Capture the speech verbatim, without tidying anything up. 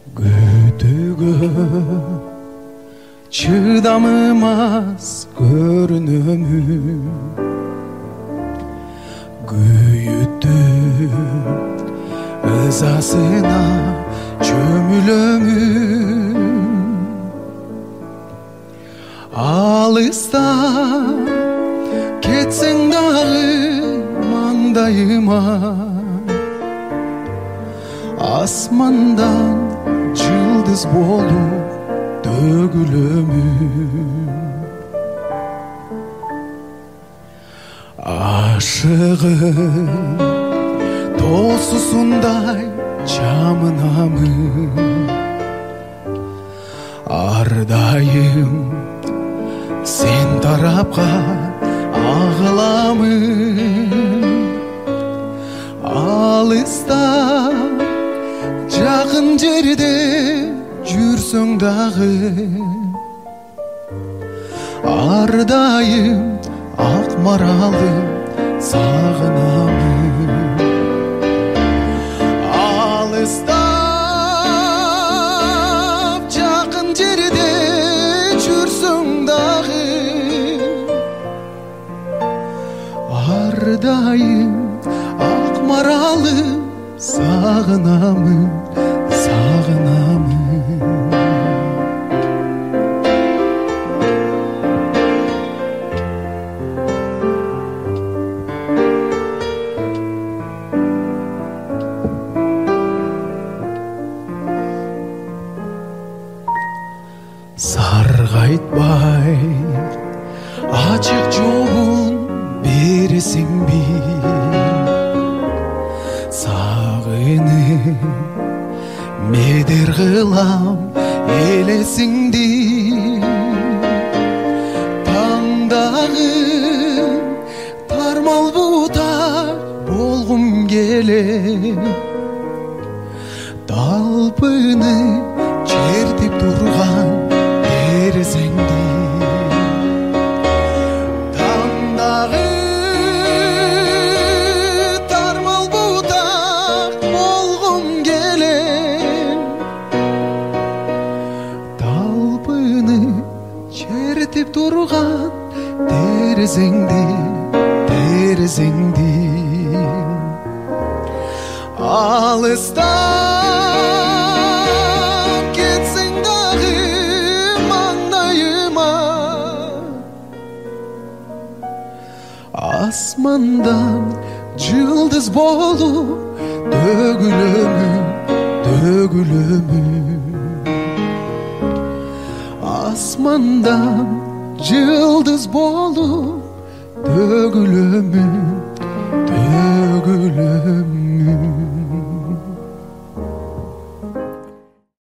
Күтүүгө чыдамымас көрүнөмүн, күйүттүн ызасына чөмүлөмүн. Алыста кетсең дагы маңдайыма, асмандан жылдыз болуп төгүлөмүн. Ашыгым тоосусундай жамынамын, ар дайым сен тарапка агыламын. Алыста жакын жерде жүрсөң дагы, ар дайым ак маралды сагынамын. Алыста жакын жерде жүрсөң дагы, ар дайым ак маралды сагынамын, сагынамын. Саргайтпай ачык жолун бересиңби, сагынып медер кылам элесиңди. Таңдагы тармал бутак болгум келет, талпынып чертип турган терезеңди. Таңдагы тармал бутак болгум келет, талпынып чертип турган терезеңди, терезеңди. Алыста кетсең дагы маңдайыма, асмандан жылдыз болуп төгүлөмүн, төгүлөмүн. Асмандан жылдыз болуп төгүлөмүн.